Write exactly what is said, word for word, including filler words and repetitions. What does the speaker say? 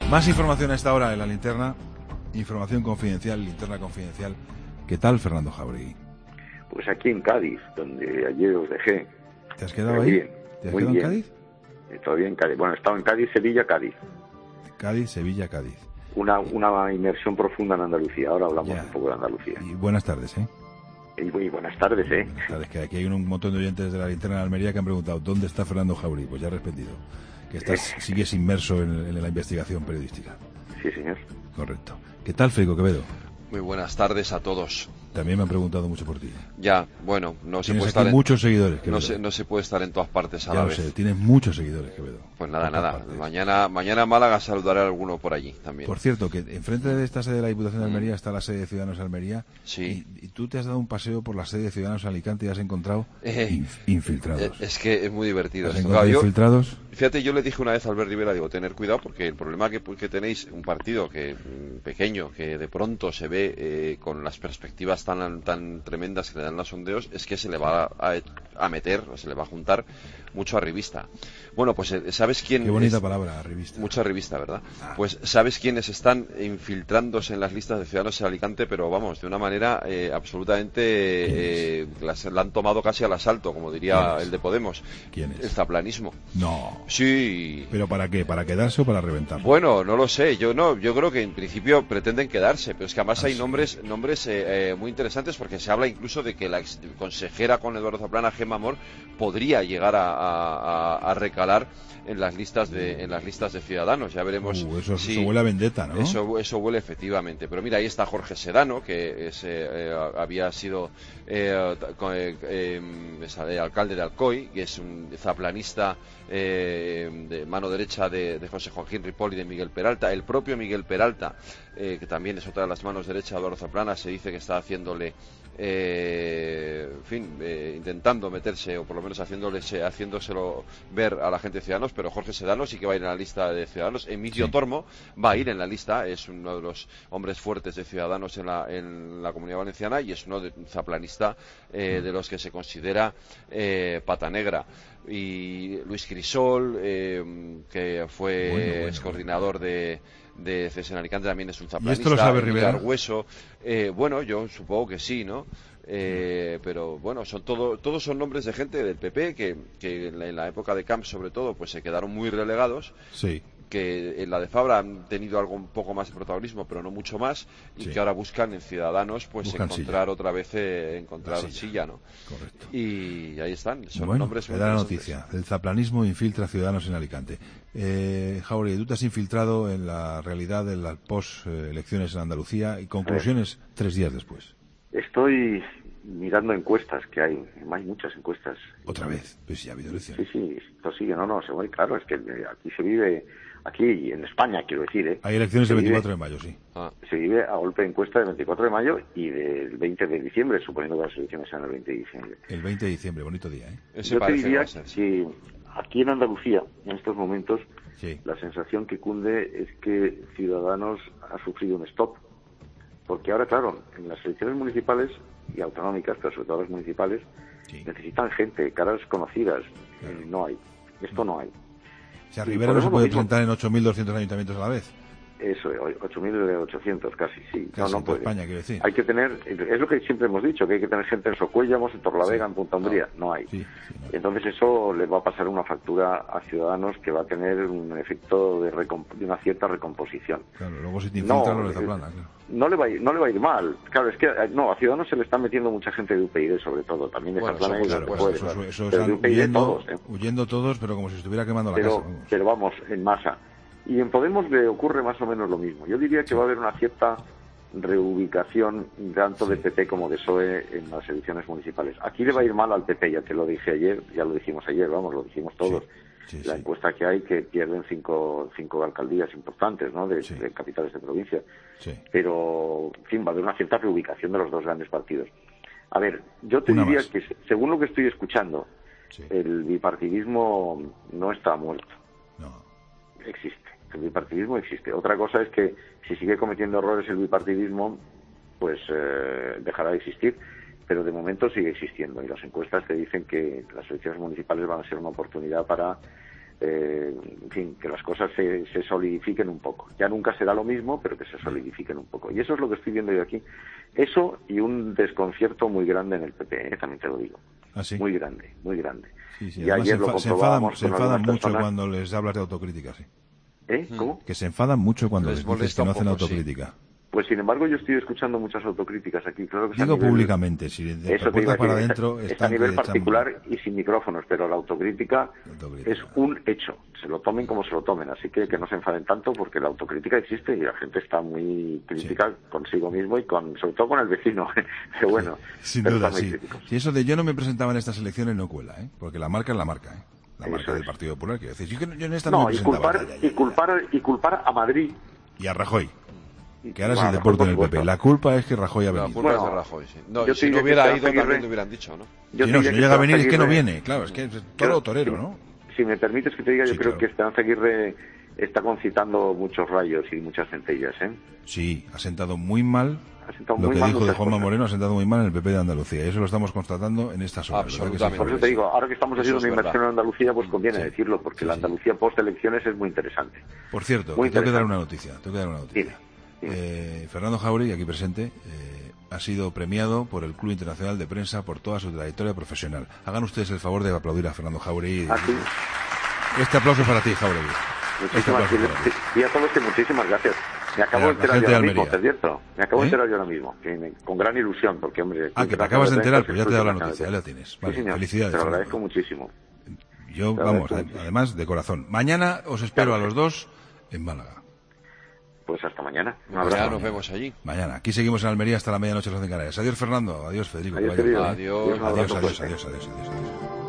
Más información a esta hora en la linterna, información confidencial, linterna confidencial. ¿Qué tal, Fernando Jauregui? Pues aquí en Cádiz, donde ayer os dejé. ¿Te has quedado ahí? Bien, ¿Te has muy quedado bien. en Cádiz? Eh, Todavía en Cádiz. Bueno, he estado en Cádiz, Sevilla, Cádiz. Cádiz, Sevilla, Cádiz. Una, una inmersión profunda en Andalucía. Ahora hablamos Ya. un poco de Andalucía. Y buenas tardes, ¿eh? Y muy buenas tardes, ¿eh? Buenas tardes, que aquí hay un montón de oyentes de la linterna de Almería que han preguntado ¿dónde está Fernando Jauregui? Pues ya he respondido, que estás, sigues inmerso en, en la investigación periodística. Sí, señor. Correcto. ¿Qué tal, Federico Quevedo? Muy buenas tardes a todos. También me han preguntado mucho por ti. Ya, bueno, no se Tienes puede aquí estar en, muchos seguidores, Quevedo. no se, no se puede estar en todas partes a Ya la lo vez. sé, tienes muchos seguidores, Quevedo. Pues nada, En todas nada. partes. Mañana, mañana en Málaga saludaré a alguno por allí también. Por cierto, que enfrente de esta sede de la Diputación de Almería está la sede de Ciudadanos de Almería. Sí. Y, y tú te has dado un paseo por la sede de Ciudadanos de Alicante y has encontrado Eh, inf- infiltrados. Eh, Es que es muy divertido. ¿Has esto. encontrado Claro, yo- infiltrados? Fíjate, yo le dije una vez a Albert Rivera, digo, tener cuidado porque el problema que, que tenéis, un partido que mm, pequeño, que de pronto se ve eh, con las perspectivas tan tan tremendas que le dan los sondeos, es que se le va a, a meter, o se le va a juntar mucho arribista. Bueno, pues eh, ¿sabes quién? Qué bonita es- palabra, revista. Mucha revista, ¿verdad? Pues ¿sabes quiénes están infiltrándose en las listas de Ciudadanos en Alicante? Pero vamos, de una manera eh, absolutamente... Eh, las, la han tomado casi al asalto, como diría ¿Quiénes? el de Podemos. ¿Quién es? El zaplanismo. No. Sí. ¿Pero para qué? ¿Para quedarse o para reventar? Bueno, no lo sé, yo no, yo creo que en principio pretenden quedarse, pero es que además Ah, hay sí. nombres, nombres eh, eh, muy interesantes porque se habla incluso de que la ex consejera con Eduardo Zaplana, Gemma Amor, podría llegar a, a- a- a recalar en las listas de, en las listas de Ciudadanos. Ya veremos. Uh, eso, si- eso huele a vendetta, ¿no? Eso, eso huele efectivamente. Pero mira, ahí está Jorge Sedano, que es, eh, eh, había sido eh, ta- co- eh, eh, es, eh, alcalde de Alcoy, que es un zaplanista eh, de mano derecha de, de José Joaquín Ripoll y de Miguel Peralta. El propio Miguel Peralta, eh, que también es otra de las manos derechas de Eduardo Zaplana, se dice que está haciéndole, eh, en fin, eh, intentando meterse, o por lo menos haciéndole, haciéndoselo ver a la gente de Ciudadanos, pero Jorge Sedano sí que va a ir en la lista de Ciudadanos. Emilio Sí. Tormo va a ir en la lista, es uno de los hombres fuertes de Ciudadanos en la, en la Comunidad Valenciana y es uno de, un zaplanista eh, de los que se considera eh, pata negra. Y Luis Crisol, eh, que fue Bueno, bueno, ex coordinador de de C S en Alicante, también es un zaplanista. esto lo sabe Emilio Rivera? Argüeso, eh, bueno, yo supongo que sí, ¿no? Eh, pero bueno, son todo, todos son nombres de gente del P P que, que en, la, en la época de Camps, sobre todo, pues se quedaron muy relegados, Sí. que en la de Fabra han tenido algo un poco más de protagonismo, pero no mucho más, y Sí. que ahora buscan en Ciudadanos pues Buscan encontrar silla. otra vez eh, encontrar La silla. silla. ¿no? Correcto. Y ahí están, son Bueno, nombres muy queda la interesantes. noticia. El zaplanismo infiltra Ciudadanos en Alicante. Eh, Jauregui, tú te has infiltrado en la realidad de las post-elecciones en Andalucía y conclusiones tres días después. Estoy mirando encuestas que hay. Hay muchas encuestas. Otra vez. Pues ya ha habido Sí, elecciones. sí, esto sigue. No, no, se ve claro. Es que eh, aquí se vive... Aquí, en España, quiero decir, ¿eh? Hay elecciones Se el vive- veinticuatro de mayo, sí. Ah, Se vive a golpe de encuesta del veinticuatro de mayo y del veinte de diciembre, suponiendo que las elecciones sean el veinte de diciembre. El veinte de diciembre, bonito día, ¿eh? ese Yo te parece que diría va a ser. que aquí en Andalucía, en estos momentos, Sí. la sensación que cunde es que Ciudadanos ha sufrido un stop. Porque ahora, claro, en las elecciones municipales y autonómicas, pero sobre todo las municipales, Sí. necesitan gente, caras conocidas. Claro. Eh, no hay. Esto no hay. O sea, Y Rivera no se Podemos puede lo mismo. presentar en ocho mil doscientos ayuntamientos a la vez. Eso, ocho mil ochocientos casi, sí. Casi no, en no toda puede. España, quiero decir. Hay que tener, es lo que siempre hemos dicho, que hay que tener gente en Socuéllamos, en Torlavega, Sí. en Punta Umbría. No hay. Sí, sí, no. Entonces eso le va a pasar una factura a Ciudadanos que va a tener un efecto de, recomp- de una cierta recomposición. Claro, luego si te No, infiltran los de eh, Zaplana, claro. No le, va a ir, no le va a ir mal. Claro, es que eh, no, a Ciudadanos se le está metiendo mucha gente de U P YD, sobre todo. También de Bueno, Zaplana eso y por de Claro, supuesto, Fuere. eso, eso, eso Pero de están U P YD huyendo, todos, ¿eh? huyendo todos, pero como si se estuviera quemando la pero, casa. vamos. pero vamos, en masa. Y en Podemos le ocurre más o menos lo mismo. Yo diría que va a haber una cierta reubicación tanto de P P como de P S O E en las elecciones municipales. Aquí le va a ir mal al P P, ya te lo dije ayer, ya lo dijimos ayer, vamos, lo dijimos todos. Sí, sí, la sí. encuesta que hay, que pierden cinco, cinco alcaldías importantes, ¿no?, de, Sí. de capitales de provincia. Sí. Pero, en fin, va a haber una cierta reubicación de los dos grandes partidos. A ver, yo te Una diría más. que, según lo que estoy escuchando, Sí. el bipartidismo no está muerto. No. Existe. El bipartidismo existe. Otra cosa es que si sigue cometiendo errores el bipartidismo, pues eh, dejará de existir. Pero de momento sigue existiendo. Y las encuestas te dicen que las elecciones municipales van a ser una oportunidad para eh, en fin, que las cosas se, se solidifiquen un poco. Ya nunca será lo mismo, pero que se solidifiquen un poco. Y eso es lo que estoy viendo yo aquí. Eso y un desconcierto muy grande en el P P, ¿eh? También te lo digo. ¿Ah, sí? Muy grande, muy grande. Sí, sí. Y Además, ayer se, enfa lo se enfadan, se enfadan mucho personas. cuando les hablas de autocrítica, sí. ¿Eh? ¿Cómo? Que se enfadan mucho cuando les, les dices que no hacen poco, autocrítica. Sí. Pues sin embargo yo estoy escuchando muchas autocríticas aquí. Claro que Digo nivel, públicamente, si de eso puertas para decir, adentro es, están es a nivel que echan- particular y sin micrófonos, pero la autocrítica, Autocrítica. es un hecho. Se lo tomen como se lo tomen, así que que no se enfaden tanto porque la autocrítica existe y la gente está muy crítica Sí. consigo mismo y con sobre todo con el vecino. Pero bueno, Sin pero duda, están muy sí. críticos. Si eso de yo no me presentaba en estas elecciones no cuela, ¿eh? Porque la marca es la marca, ¿eh? La Eso marca del es. Partido Popular, quiero decir. Yo, que no- yo en esta no, No, me y presentaba. culpar Ya, ya, ya, y culpar y culpar a Madrid. ya. Y a Rajoy, y- que ahora es bueno, el deporte en el por P P. supuesto. La culpa es que Rajoy ha La venido. culpa Bueno, es de Rajoy, sí. No, yo y si te no diría hubiera que ido Esperanza también Aguirre- te hubieran dicho, ¿no? Yo Si te no, diría si no que llega a venir es Esperanza que no Aguirre- viene. Claro, es que es Yo- todo torero, si- ¿no? Si me permites que te diga, yo Sí, creo claro. que Esperanza Aguirre está concitando muchos rayos y muchas centellas, ¿eh? Sí, ha sentado muy mal. Ha sentado Lo muy que mal dijo de muchas Juanma cosas. Moreno ha sentado muy mal en el P P de Andalucía. Y eso lo estamos constatando en estas horas. ¿verdad que sí, Absolutamente. Por eso Javier? te digo, ahora que estamos Eso haciendo es una verdad. inversión en Andalucía, pues conviene Sí. decirlo, porque Sí, la sí. Andalucía post-elecciones es muy interesante. Por cierto, Muy que tengo que dar interesante. una noticia. Tengo que dar una noticia. Dime, dime. Eh, Fernando Jauregui, aquí presente, eh, ha sido premiado por el Club Internacional de Prensa por toda su trayectoria profesional. Hagan ustedes el favor de aplaudir a Fernando Jauregui. Ah, sí. Este aplauso para ti, Jauregui. Este Muchísimas aplauso para ti. gracias. Y a todos que muchísimas gracias. Me acabo La- de la enterar gente yo de ahora mismo, Almería. ¿es cierto? Me acabo ¿Eh? de enterar yo ahora mismo. Que me- con gran ilusión, porque, hombre... Ah, que te acabas de enterar, pues ya te he dado la noticia, ya la tienes. Vale, sí, señor. felicidades, Te lo Fernando. agradezco muchísimo. Yo, Te vamos, agradezco a- mucho. además de corazón. Mañana os espero Claro. a los dos en Málaga. Pues hasta mañana. Un Ya abrazo. nos vemos allí. Mañana. Aquí seguimos en Almería hasta la medianoche, las once en Canarias. Adiós, Fernando. Adiós, Federico. que Adiós, vaya bien. querido. Adiós. un Adiós, abrazo adiós, fuerte. adiós, adiós, adiós, adiós.